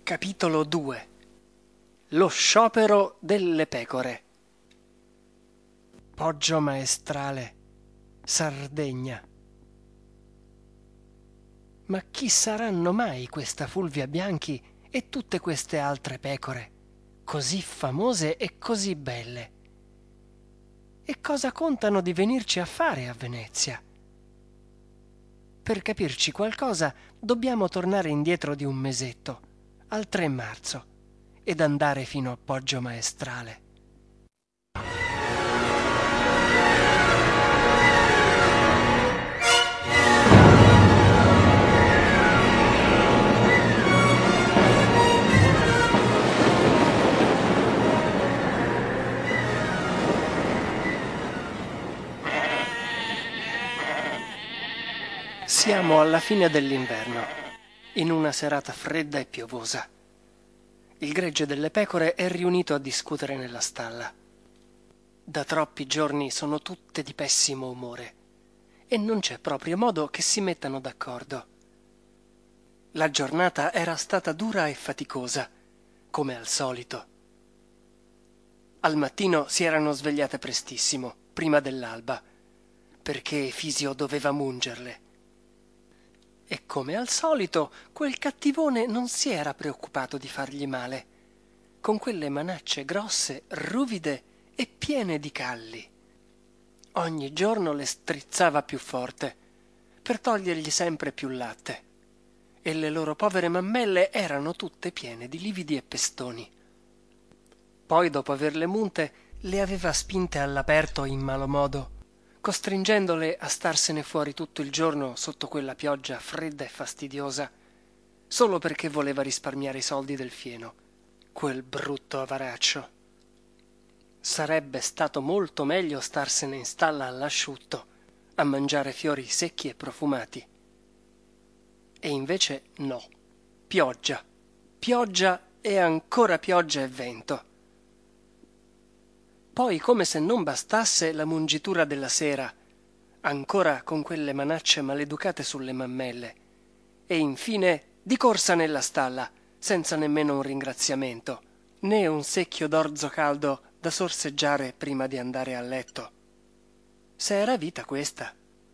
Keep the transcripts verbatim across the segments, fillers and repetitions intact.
Capitolo due. Lo sciopero delle pecore. Poggio Maestrale, Sardegna. Ma chi saranno mai questa Fulvia Bianchi e tutte queste altre pecore, così famose e così belle? E cosa contano di venirci a fare a Venezia? Per capirci qualcosa dobbiamo tornare indietro di un mesetto, al tre marzo, ed andare fino a Poggio Maestrale. Siamo alla fine dell'inverno, in una serata fredda e piovosa. Il gregge delle pecore è riunito a discutere nella stalla. Da troppi giorni sono tutte di pessimo umore e non c'è proprio modo che si mettano d'accordo. La giornata era stata dura e faticosa, come al solito. Al mattino si erano svegliate prestissimo, prima dell'alba, perché Efisio doveva mungerle. E come al solito, quel cattivone non si era preoccupato di fargli male, con quelle manacce grosse, ruvide e piene di calli. Ogni giorno le strizzava più forte, per togliergli sempre più latte, e le loro povere mammelle erano tutte piene di lividi e pestoni. Poi, dopo averle munte, le aveva spinte all'aperto in malo modo, costringendole a starsene fuori tutto il giorno sotto quella pioggia fredda e fastidiosa, solo perché voleva risparmiare i soldi del fieno, quel brutto avaraccio. Sarebbe stato molto meglio starsene in stalla all'asciutto, a mangiare fiori secchi e profumati. E invece no, pioggia, pioggia e ancora pioggia e vento. Poi, come se non bastasse, la mungitura della sera, ancora con quelle manacce maleducate sulle mammelle, e infine di corsa nella stalla, senza nemmeno un ringraziamento, né un secchio d'orzo caldo da sorseggiare prima di andare a letto. Se era vita questa.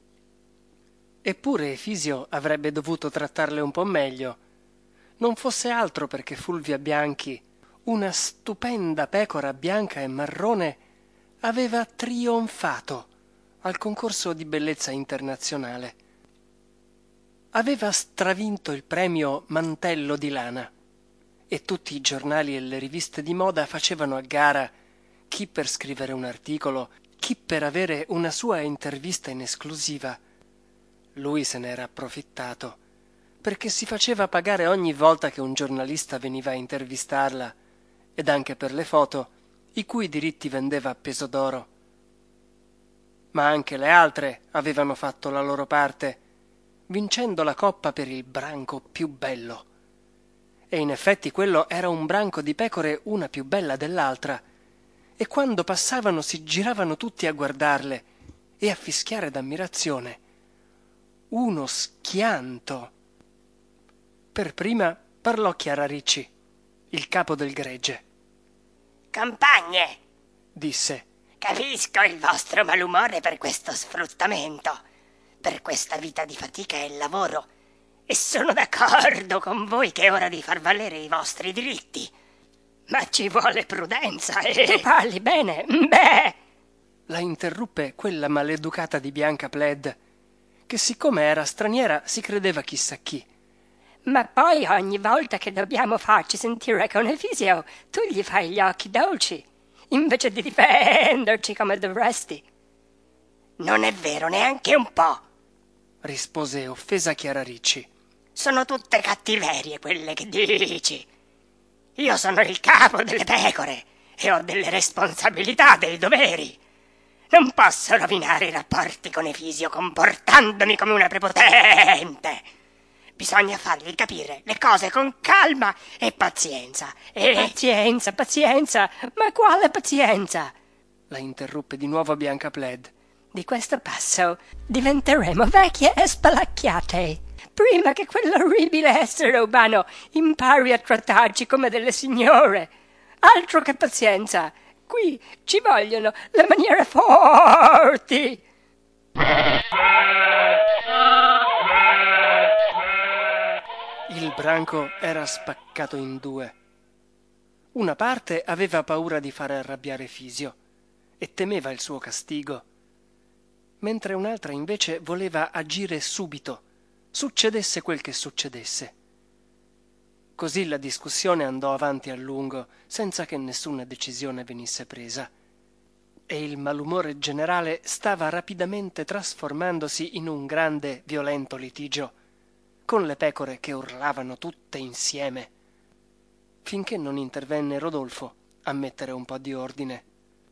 Eppure Efisio avrebbe dovuto trattarle un po' meglio, non fosse altro perché Fulvia Bianchi, una stupenda pecora bianca e marrone, aveva trionfato al concorso di bellezza internazionale. Aveva stravinto il premio Mantello di Lana e tutti i giornali e le riviste di moda facevano a gara chi per scrivere un articolo, chi per avere una sua intervista in esclusiva. Lui se n'era approfittato, perché si faceva pagare ogni volta che un giornalista veniva a intervistarla, ed anche per le foto, i cui diritti vendeva a peso d'oro. Ma anche le altre avevano fatto la loro parte, vincendo la coppa per il branco più bello. E in effetti quello era un branco di pecore una più bella dell'altra, e quando passavano si giravano tutti a guardarle e a fischiare d'ammirazione. Uno schianto. Per prima parlò Chiara Ricci, il capo del gregge. «Compagne», disse, «capisco il vostro malumore per questo sfruttamento, per questa vita di fatica e lavoro, e sono d'accordo con voi che è ora di far valere i vostri diritti. Ma ci vuole prudenza e...» «Tu parli bene, beh!» la interruppe quella maleducata di Bianca Pled, che siccome era straniera si credeva chissà chi. «Ma poi ogni volta che dobbiamo farci sentire con Efisio, tu gli fai gli occhi dolci, invece di difenderci come dovresti». «Non è vero neanche un po'», rispose offesa Chiara Ricci. «Sono tutte cattiverie quelle che dici. Io sono il capo delle pecore e ho delle responsabilità, dei doveri. Non posso rovinare i rapporti con Efisio comportandomi come una prepotente. Bisogna fargli capire le cose con calma e pazienza. E... Pazienza, pazienza, ma quale pazienza?» la interruppe di nuovo Bianca Pled. «Di questo passo diventeremo vecchie e spalacchiate. prima che quell'orribile essere umano impari a trattarci come delle signore. Altro che pazienza! Qui ci vogliono le maniere forti!» Il branco era spaccato in due. Una parte aveva paura di fare arrabbiare Fisio e temeva il suo castigo, mentre un'altra invece voleva agire subito, succedesse quel che succedesse. Così la discussione andò avanti a lungo, senza che nessuna decisione venisse presa, e il malumore generale stava rapidamente trasformandosi in un grande, violento litigio, con le pecore che urlavano tutte insieme, finché non intervenne Rodolfo a mettere un po' di ordine.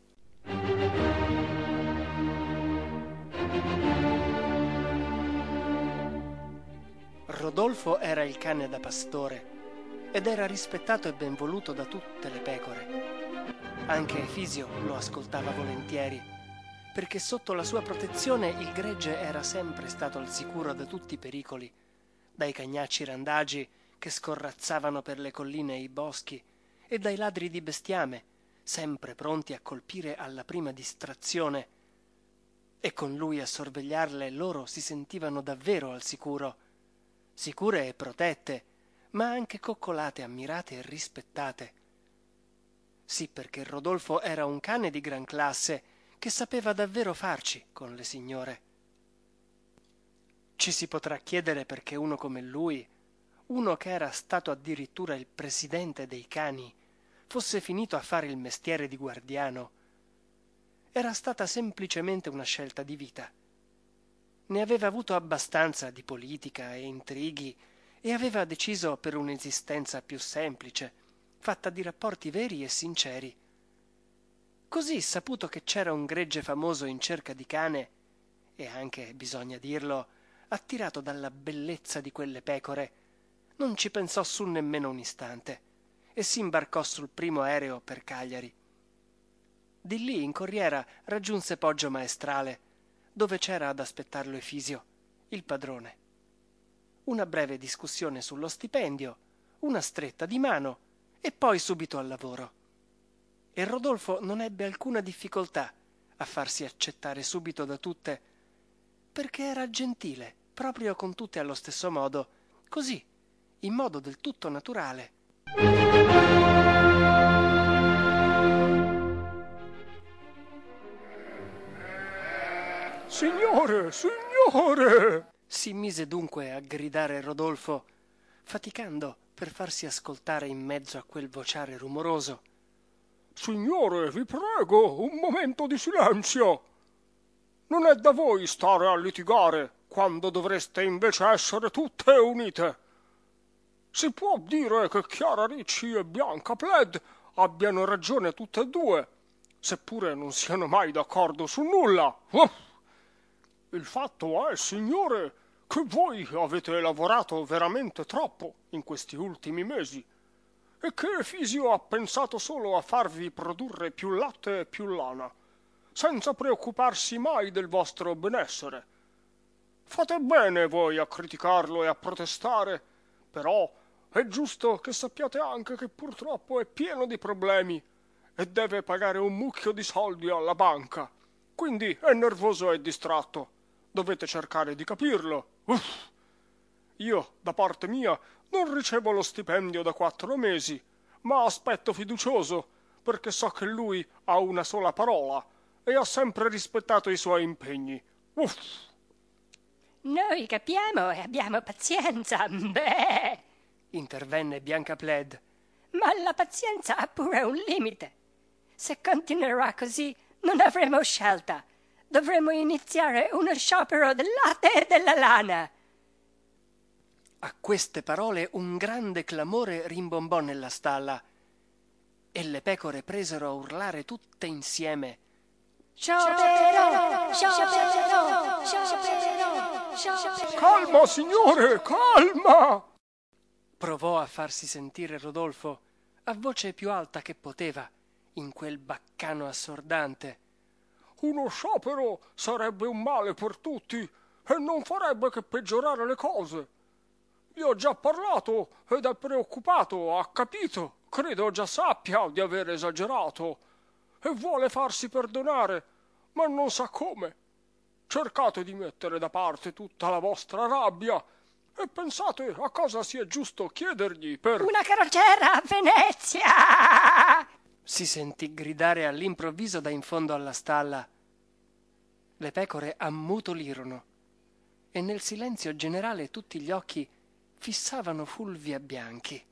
Rodolfo era il cane da pastore ed era rispettato e ben voluto da tutte le pecore. Anche Efisio lo ascoltava volentieri, perché sotto la sua protezione il gregge era sempre stato al sicuro da tutti i pericoli, dai cagnacci randagi che scorrazzavano per le colline e i boschi, e dai ladri di bestiame, sempre pronti a colpire alla prima distrazione. E con lui a sorvegliarle loro si sentivano davvero al sicuro, sicure e protette, ma anche coccolate, ammirate e rispettate. Sì, perché Rodolfo era un cane di gran classe che sapeva davvero farci con le signore. Ci si potrà chiedere perché uno come lui, uno che era stato addirittura il presidente dei cani, fosse finito a fare il mestiere di guardiano. Era stata semplicemente una scelta di vita. Ne aveva avuto abbastanza di politica e intrighi e aveva deciso per un'esistenza più semplice, fatta di rapporti veri e sinceri. Così, saputo che c'era un gregge famoso in cerca di cane, e anche, bisogna dirlo, attirato dalla bellezza di quelle pecore, non ci pensò su nemmeno un istante e si imbarcò sul primo aereo per Cagliari. Di lì in corriera raggiunse Poggio Maestrale, dove c'era ad aspettarlo Efisio, il padrone. Una breve discussione sullo stipendio, una stretta di mano e poi subito al lavoro. E Rodolfo non ebbe alcuna difficoltà a farsi accettare subito da tutte, perché era gentile, proprio con tutte allo stesso modo, così, in modo del tutto naturale. «Signore, signore!» si mise dunque a gridare Rodolfo, faticando per farsi ascoltare in mezzo a quel vociare rumoroso. «Signore, vi prego, un momento di silenzio! Non è da voi stare a litigare, quando dovreste invece essere tutte unite. Si può dire che Chiara Ricci e Bianca Pled abbiano ragione tutte e due, seppure non siano mai d'accordo su nulla. Uff! Il fatto è, signore, che voi avete lavorato veramente troppo in questi ultimi mesi e che Efisio ha pensato solo a farvi produrre più latte e più lana, senza preoccuparsi mai del vostro benessere. Fate bene voi a criticarlo e a protestare, però è giusto che sappiate anche che purtroppo è pieno di problemi e deve pagare un mucchio di soldi alla banca, quindi è nervoso e distratto. Dovete cercare di capirlo. Uff. Io, da parte mia, non ricevo lo stipendio da quattro mesi, ma aspetto fiducioso, perché so che lui ha una sola parola e ha sempre rispettato i suoi impegni. Uff. Noi capiamo e abbiamo pazienza, beh, intervenne Bianca Pled. Ma la pazienza ha pure un limite. Se continuerà così, non avremo scelta. Dovremmo iniziare uno sciopero del latte e della lana. A queste parole un grande clamore rimbombò nella stalla e le pecore presero a urlare tutte insieme. Sciopero! Sciopero! Sciopero! Sciopero! Calma, signore, calma! Provò a farsi sentire Rodolfo, a voce più alta che poteva, in quel baccano assordante. Uno sciopero sarebbe un male per tutti e non farebbe che peggiorare le cose. Gli ho già parlato ed è preoccupato, ha capito, credo già sappia di aver esagerato e vuole farsi perdonare, ma non sa come. Cercate di mettere da parte tutta la vostra rabbia e pensate a cosa sia giusto chiedergli per... Una crociera a Venezia! Si sentì gridare all'improvviso da in fondo alla stalla. Le pecore ammutolirono e nel silenzio generale tutti gli occhi fissavano Fulvia Bianchi.